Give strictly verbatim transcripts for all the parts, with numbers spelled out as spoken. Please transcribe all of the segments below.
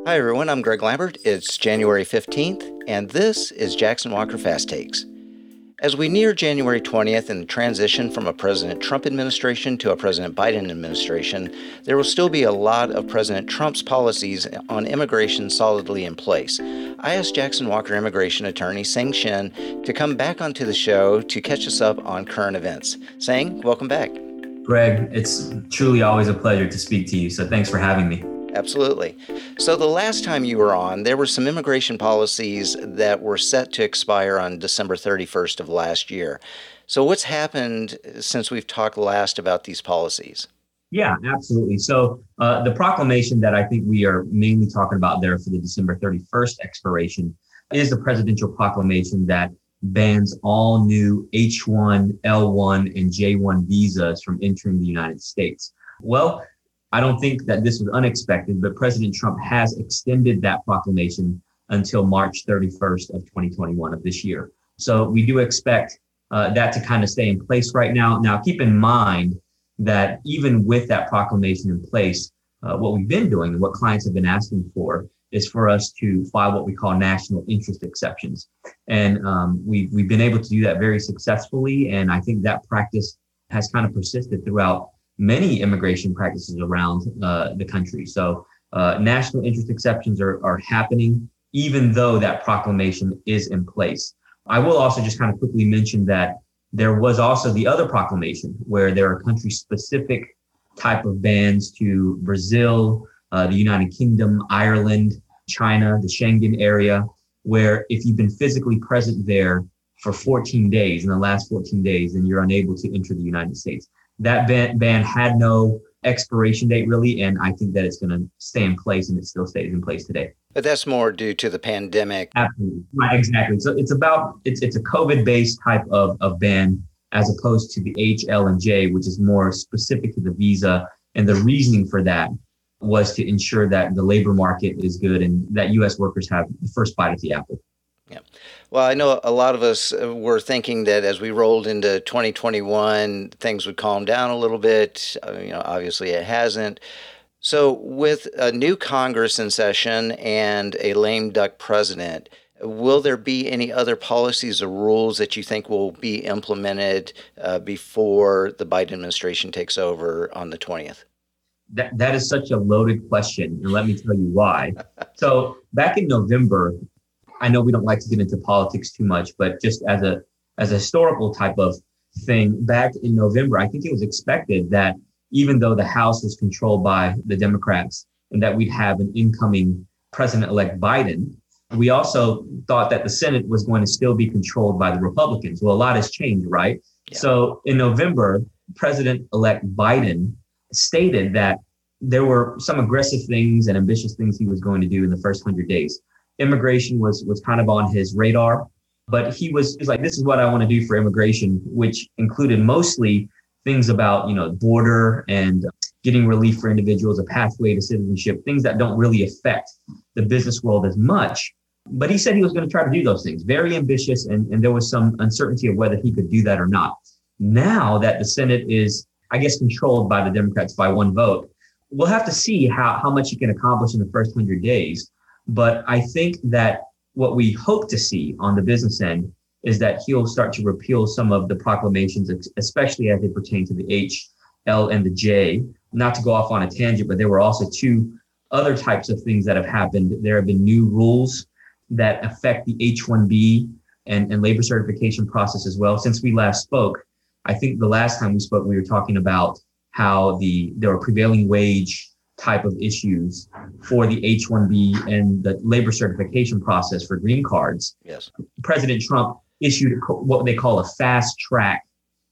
Hi, everyone. I'm Greg Lambert. It's January fifteenth, and this is Jackson Walker Fast Takes. As we near January twentieth and the transition from a President Trump administration to a President Biden administration, there will still be a lot of President Trump's policies on immigration solidly in place. I asked Jackson Walker immigration attorney Tseng Shin to come back onto the show to catch us up on current events. Tseng, welcome back. Greg, it's truly always a pleasure to speak to you, so thanks for having me. Absolutely. So the last time you were on, there were some immigration policies that were set to expire on December thirty-first of last year. So what's happened since we've talked last about these policies? Yeah, absolutely. So uh, the proclamation that I think we are mainly talking about there for the December thirty-first expiration is the presidential proclamation that bans all new H one, L one, and J one visas from entering the United States. Well, I don't think that this was unexpected, but President Trump has extended that proclamation until March thirty-first of twenty twenty-one of this year. So we do expect uh, that to kind of stay in place right now. Now, keep in mind that even with that proclamation in place, uh, what we've been doing and what clients have been asking for is for us to file what we call national interest exceptions. And um, we've, we've been able to do that very successfully. And I think that practice has kind of persisted throughout many immigration practices around uh, the country. So uh, national interest exceptions are, are happening, even though that proclamation is in place. I will also just kind of quickly mention that there was also the other proclamation where there are country-specific type of bans to Brazil, uh, the United Kingdom, Ireland, China, the Schengen area, where if you've been physically present there for fourteen days, in the last fourteen days, then you're unable to enter the United States. That ban, ban had no expiration date, really, and I think that it's going to stay in place, and it still stays in place today. But that's more due to the pandemic. Absolutely. Right, exactly. So it's about, it's it's a COVID-based type of, of ban, as opposed to the H, L, and J, which is more specific to the visa. And the reasoning for that was to ensure that the labor market is good and that U S workers have the first bite at the apple. Yeah. Well, I know a lot of us were thinking that as we rolled into twenty twenty-one, things would calm down a little bit. Uh, you know, obviously it hasn't. So with a new Congress in session and a lame duck president, will there be any other policies or rules that you think will be implemented uh, before the Biden administration takes over on the twentieth? That, that is such a loaded question, and let me tell you why. So back in November, I know we don't like to get into politics too much, but just as a as a historical type of thing, back in November, I think it was expected that even though the House was controlled by the Democrats and that we'd have an incoming President-elect Biden, we also thought that the Senate was going to still be controlled by the Republicans. Well, a lot has changed, right? Yeah. So in November, President-elect Biden stated that there were some aggressive things and ambitious things he was going to do in the first hundred days. Immigration was was kind of on his radar, but he was, he was like, this is what I want to do for immigration, which included mostly things about, you know, border and getting relief for individuals, a pathway to citizenship, things that don't really affect the business world as much. But he said he was going to try to do those things, very ambitious, and, and there was some uncertainty of whether he could do that or not. Now that the Senate is, I guess, controlled by the Democrats by one vote, we'll have to see how, how much he can accomplish in the first hundred days. But I think that what we hope to see on the business end is that he'll start to repeal some of the proclamations, especially as they pertain to the H, L, and the J. Not to go off on a tangent, but there were also two other types of things that have happened. There have been new rules that affect the H one B and, and labor certification process as well. Since we last spoke, I think the last time we spoke, we were talking about how the there were prevailing wage type of issues for the H one B and the labor certification process for green cards. Yes. President Trump issued what they call a fast track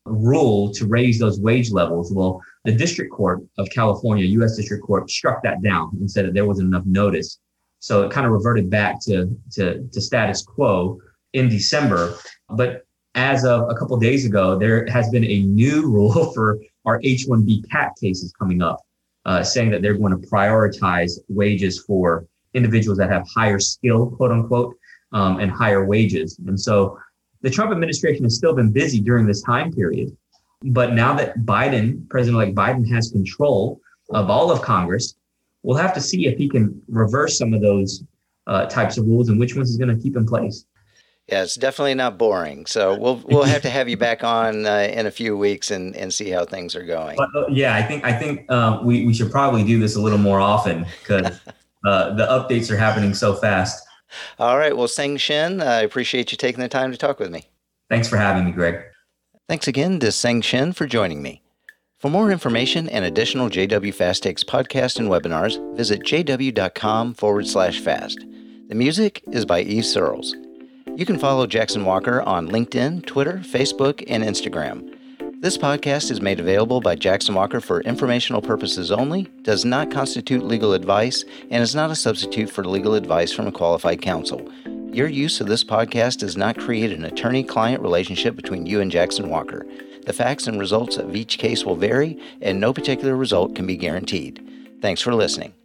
rule to raise those wage levels. Well, the District Court of California, U S District Court, struck that down and said that there wasn't enough notice. So it kind of reverted back to, to, to status quo in December. But as of a couple of days ago, there has been a new rule for our H one B CAT cases coming up, uh, saying that they're going to prioritize wages for individuals that have higher skill, quote unquote, um, and higher wages. And so the Trump administration has still been busy during this time period. But now that Biden, President-elect Biden, has control of all of Congress, we'll have to see if he can reverse some of those uh, types of rules and which ones he's going to keep in place. Yeah, it's definitely not boring. So we'll we'll have to have you back on uh, in a few weeks and, and see how things are going. But, uh, yeah, I think I think um, we we should probably do this a little more often because uh, the updates are happening so fast. All right. Well, Seng Shin, I appreciate you taking the time to talk with me. Thanks for having me, Greg. Thanks again to Seng Shin for joining me. For more information and additional J W Fast Takes podcasts and webinars, visit jw.com forward slash fast. The music is by Eve Searles. You can follow Jackson Walker on LinkedIn, Twitter, Facebook, and Instagram. This podcast is made available by Jackson Walker for informational purposes only, does not constitute legal advice, and is not a substitute for legal advice from a qualified counsel. Your use of this podcast does not create an attorney-client relationship between you and Jackson Walker. The facts and results of each case will vary, and no particular result can be guaranteed. Thanks for listening.